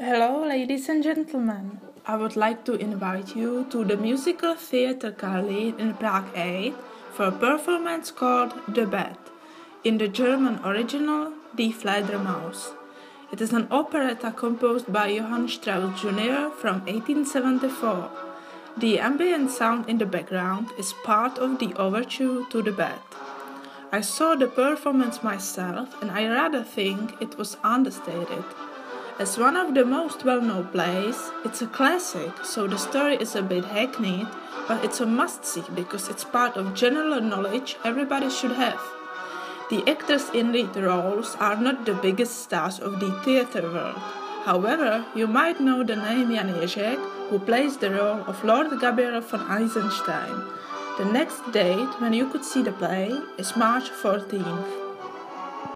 Hello, ladies and gentlemen. I would like to invite you to the musical theater Karlin in Prague 8 for a performance called The Bat, in the German original Die Fledermaus. It is an operetta composed by Johann Strauss Jr. from 1874. The ambient sound in the background is part of the overture to The Bat. I saw the performance myself and I rather think it was understated. As one of the most well-known plays, it's a classic, so the story is a bit hackneyed, but it's a must-see because it's part of general knowledge everybody should have. The actors in lead roles are not the biggest stars of the theater world. However, you might know the name Jan Ježek, who plays the role of Lord Gabriel von Eisenstein. The next date when you could see the play is March 14th.